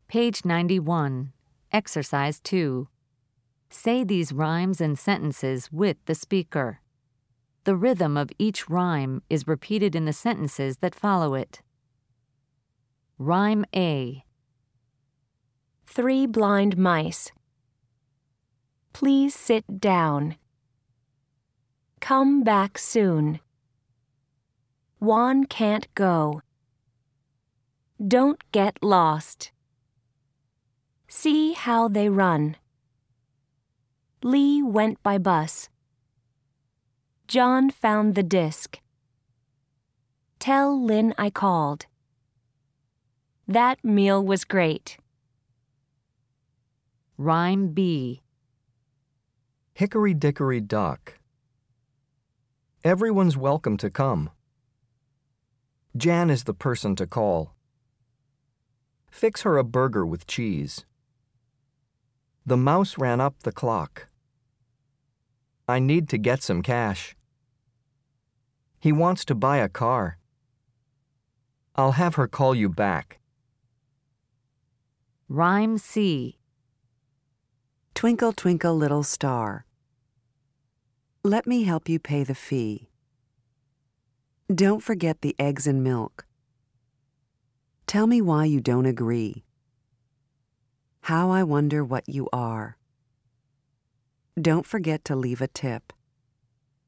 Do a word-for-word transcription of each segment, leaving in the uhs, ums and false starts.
Page ninety-one, Exercise two. Say these rhymes and sentences with the speaker. The rhythm of each rhyme is repeated in the sentences that follow it. Rhyme A. Three blind mice. Please sit down. Come back soon. Juan can't go. Don't get lost. See how they run. Lee went by bus. John found the disc. Tell Lynn I called. That meal was great. Rhyme B. Hickory dickory dock. Everyone's welcome to come. Jan is the person to call. Fix her a burger with cheese. The mouse ran up the clock. I need to get some cash. He wants to buy a car. I'll have her call you back. Rhyme C. Twinkle, twinkle, little star. Let me help you pay the fee. Don't forget the eggs and milk. Tell me why you don't agree. How I wonder what you are. Don't forget to leave a tip.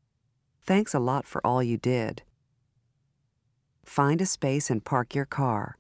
Thanks a lot for all you did. Find a space and park your car.